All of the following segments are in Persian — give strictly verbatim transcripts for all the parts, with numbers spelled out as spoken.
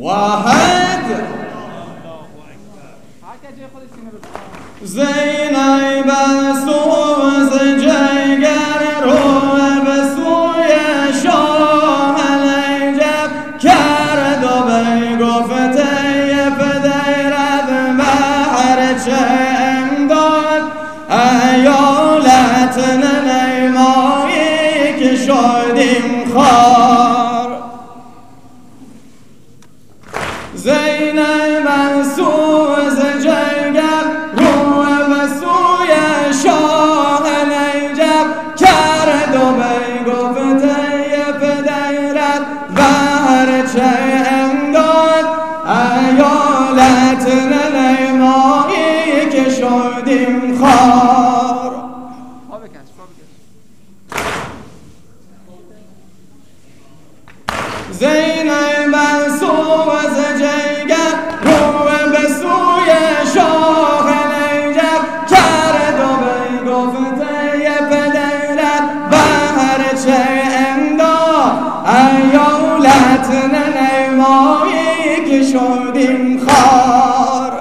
واحد زینب سوز جگر رو به سوی شاه نجف کرد و به گفت پدرت بهرچه امداد ایالت ننمایی که شدیم خوار زینب سوز جگر رو به سوی شاه نجف کرد و به گفت پدرت بهرچه امداد ایالت ننمایی که شدیم خوار زینب سوز جگر رو به سوی شاه نجف کرد و به گفت پدرت بهرچه امداد ایالت ننمایی که شدیم خوار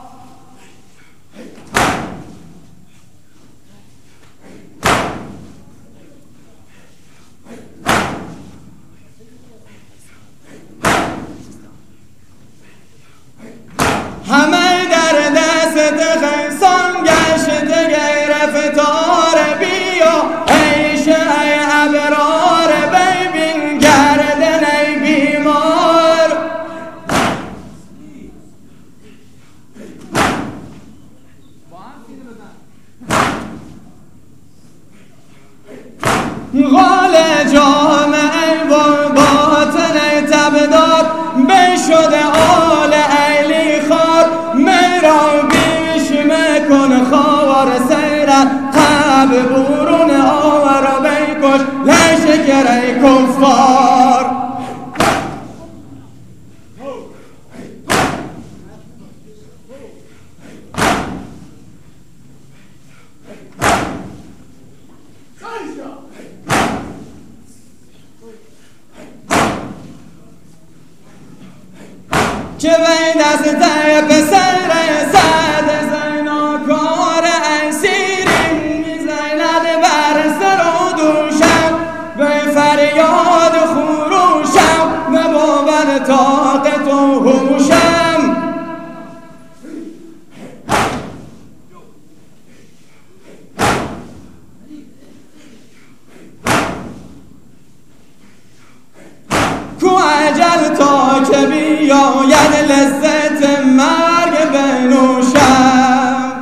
همه در دست خیسان گشت گرفتار بیا عیش ای ابرار ببین گردن ای بیمار غال جامعه و باطن تبدار بشده آل ایلی خار میرا بیش میکن خوار سیرت قب برون آور بیکش لشکر ای کفار که بین از ته پسر سعد زیناکار اسیرین میزند بر سر و دوشم به فریاد خروشم نبود طاقت و هوشم کو اجل تا که بیاید لذت مرگ بنوشم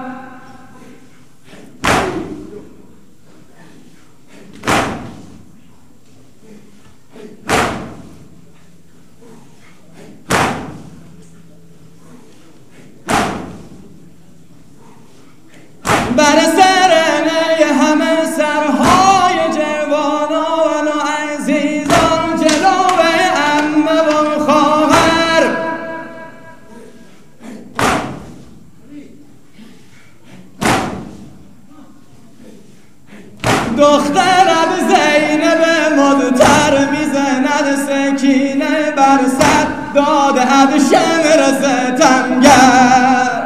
بر سرنه همه سرهای جوانان و عزیزان جلوه عمه و خواهر دخترم زینب مدتر میزند سکینه بر سر دادهد شمر ستمگر